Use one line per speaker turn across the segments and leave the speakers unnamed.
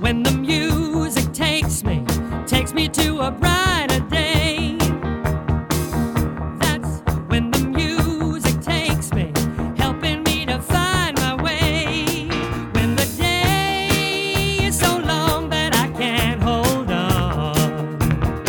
when the music takes me to a brighter day. That's when the music takes me, helping me to find my way. When the day is so long that I can't hold on,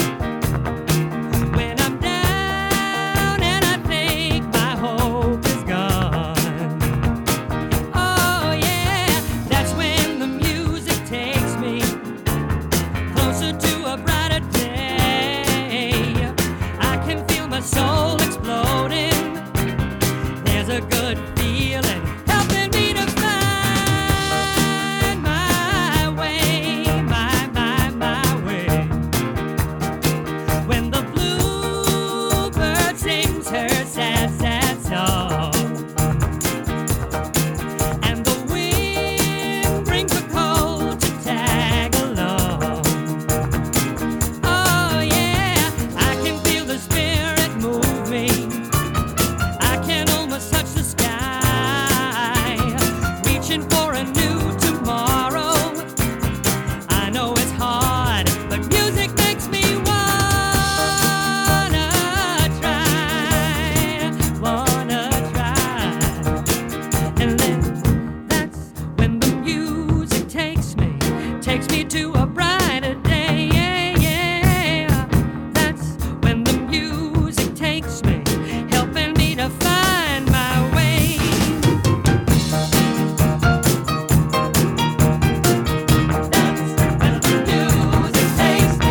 when I'm down and I think my hope is gone. Oh yeah, that's when the music takes me closer to a brighter day. I can feel my soul exploding. There's a good feeling helping me to find my way, my way. When the bluebird sings her sad, sad song, and the wind brings a coat to tag along. Oh yeah, I can feel the spirit move me. I can almost touch the sky, reaching for a new tomorrow. I know it's hard, but music makes me wanna try, and then that's when the music takes me to a brighter day. Yeah, yeah. That's when the music takes me, helping me to find my way. That's when the music takes me.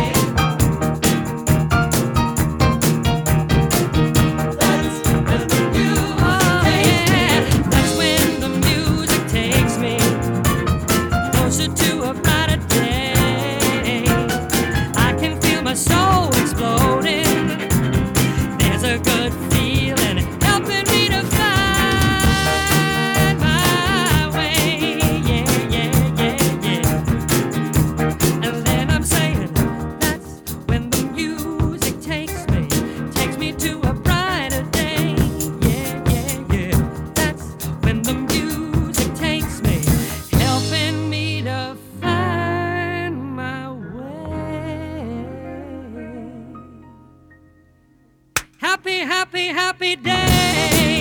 That's when the music takes me closer to a brighter day. I can feel my soul exploding. There's a good feeling helping me to find my way. Yeah, yeah, yeah, yeah. And then I'm saying, that's when the music takes me to a brighter day. Yeah, yeah, yeah. That's when the music takes me, helping me to find my way. Happy, happy, happy day.